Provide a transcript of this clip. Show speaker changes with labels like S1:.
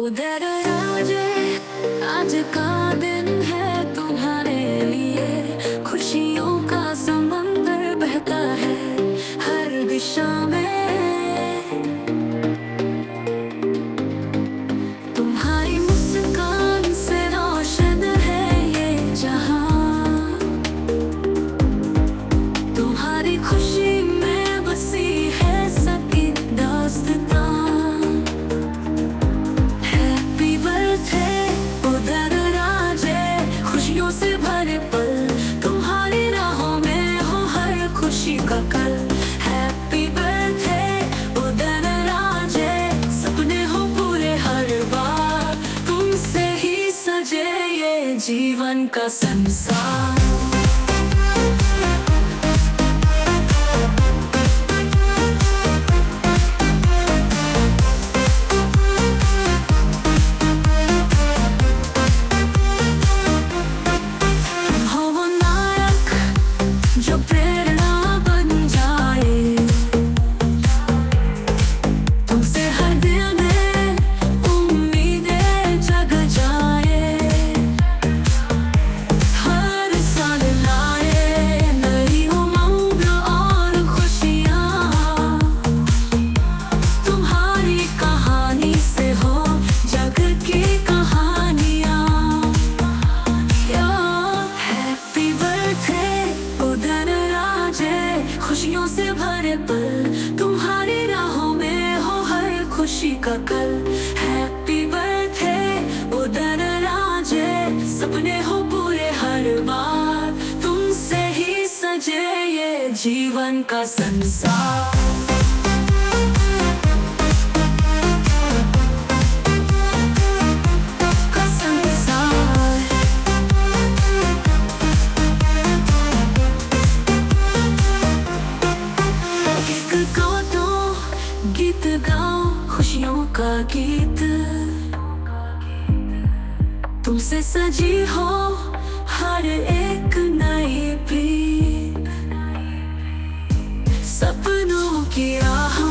S1: उधर राजे आज का दिन है तुम्हारे लिए, खुशियों का समंदर बहता है हर दिशा में। तुम्हारी मुस्कान से रोशन है ये जहां, तुम्हारी खुशी में बसी है सबकी दास्तां। हैप्पी बर्थडे उधर राजे, खुशियों से भरे पल, तुम्हारी राहों में हो हर खुशी का कल। हैप्पी बर्थडे उधर राजे, सपने हो पूरे हर बार, तुमसे ही सजे ये जीवन का संसार। जो प्रेरणा बन जाए, तुमसे हर दिल में उम्मीदें जग जाए। हर साल लाए नई उमंग और खुशियाँ, तुम्हारी कहानी से हो जग की कहानियाँ। हैप्पी बर्थडे उधर राजे, खुशियों से भरे पल, तुम्हारी राहों में हो हर खुशी का कल। हैप्पी बर्थडे उधर राजे, सपने हो पूरे हर बार, तुमसे ही सजे ये जीवन का संसार। गीत गाओ खुशियों का गीत, तुमसे सजी हो हर एक नई पीढ़ी। सपनों की राह